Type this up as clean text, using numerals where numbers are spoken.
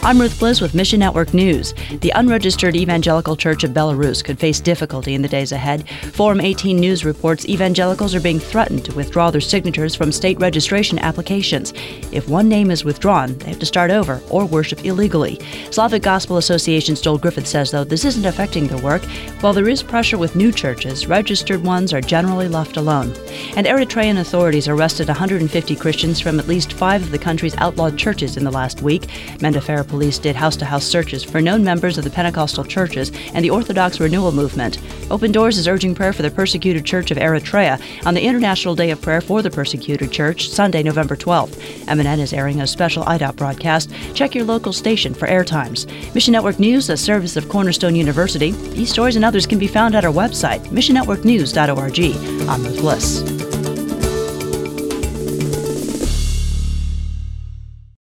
I'm Ruth Bliss with Mission Network News. The unregistered Evangelical Church of Belarus could face difficulty in the days ahead. Forum 18 News reports evangelicals are being threatened to withdraw their signatures from state registration applications. If one name is withdrawn, they have to start over or worship illegally. Slavic Gospel Association's Joel Griffith says, though, this isn't affecting their work. While there is pressure with new churches, registered ones are generally left alone. And Eritrean authorities arrested 150 Christians from at least 5 of the country's outlawed churches in the last week. Mendefair police did house-to-house searches for known members of the Pentecostal churches and the Orthodox Renewal Movement. Open Doors is urging prayer for the persecuted Church of Eritrea on the International Day of Prayer for the Persecuted Church, Sunday, November 12th. MNN is airing a special IDOT broadcast. Check your local station for airtimes. Mission Network News, a service of Cornerstone University. These stories and others can be found at our website, missionnetworknews.org. I'm Ruth Bliss.